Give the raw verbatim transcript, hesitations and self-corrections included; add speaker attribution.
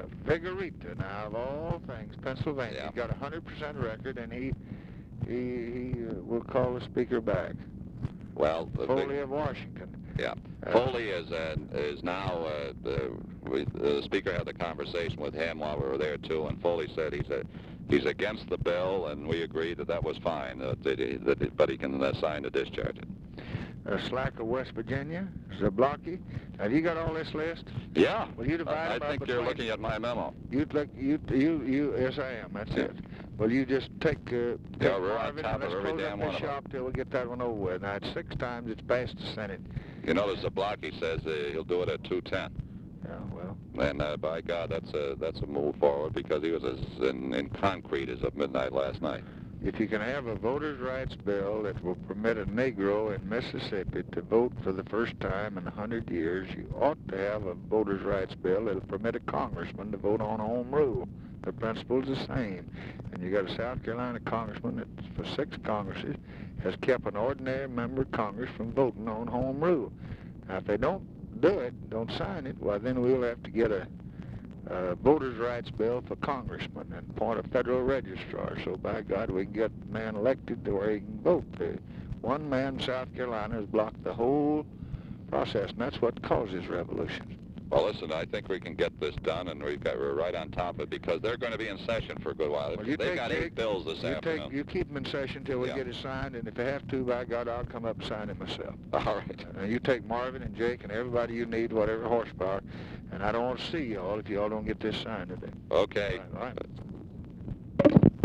Speaker 1: Vigorita, now of all things, Pennsylvania.
Speaker 2: Yeah.
Speaker 1: He's got a hundred percent record, and he he he uh, will call the speaker back.
Speaker 2: Well, the
Speaker 1: Foley
Speaker 2: big-
Speaker 1: of Washington.
Speaker 2: yeah.
Speaker 1: Uh,
Speaker 2: Foley is uh, is now. Uh, the, we, the speaker had the conversation with him while we were there too, and Foley said he's a, he's against the bill, and we agreed that that was fine. Uh, that he, that he, but he can uh, sign to discharge it.
Speaker 1: Uh, Slack of West Virginia, Zablocki. Have you got all this list?
Speaker 2: Yeah.
Speaker 1: Well, you divide
Speaker 2: I, I
Speaker 1: them up
Speaker 2: think you're
Speaker 1: between-
Speaker 2: looking at my memo.
Speaker 1: You look, you you you. Yes, I am. That's
Speaker 2: Yeah.
Speaker 1: it. Well, you just take. Uh, take
Speaker 2: Yeah, we're on
Speaker 1: Marvin
Speaker 2: top
Speaker 1: and
Speaker 2: of
Speaker 1: let's
Speaker 2: every
Speaker 1: close
Speaker 2: damn
Speaker 1: up
Speaker 2: one
Speaker 1: this
Speaker 2: of them.
Speaker 1: shop till we get that one over with. Now it's six times. It's passed the Senate.
Speaker 2: You notice Zablocki says uh, he'll do it at two ten.
Speaker 1: Yeah, well.
Speaker 2: And uh, by God, that's a that's a move forward because he was as in, in concrete as of midnight last night.
Speaker 1: If you can have a voters' rights bill that will permit a Negro in Mississippi to vote for the first time in a hundred years, you ought to have a voters' rights bill that will permit a congressman to vote on home rule. The principle's the same. And you got a South Carolina congressman that, for six Congresses, has kept an ordinary member of Congress from voting on home rule. Now, if they don't do it, don't sign it, well, then we'll have to get a Uh, voters' rights bill for congressmen and appoint a federal registrar. So, by God, we can get a man elected to where he can vote. Uh, one man in South Carolina has blocked the whole process, and that's what causes revolutions.
Speaker 2: Well, listen, I think we can get this done, and we've got, we're right on top of it because they're going to be in session for a good while.
Speaker 1: Well, you
Speaker 2: They've
Speaker 1: take
Speaker 2: got
Speaker 1: Jake,
Speaker 2: eight bills this
Speaker 1: you
Speaker 2: afternoon.
Speaker 1: Take, you keep them in session till we
Speaker 2: Yeah.
Speaker 1: get it signed, and if you have to, by God, I'll come up and sign it myself.
Speaker 2: All right.
Speaker 1: Uh, you take Marvin and Jake and everybody you need, whatever horsepower, and I don't want to see y'all if y'all don't get this signed today.
Speaker 2: Okay.
Speaker 1: All right. All right.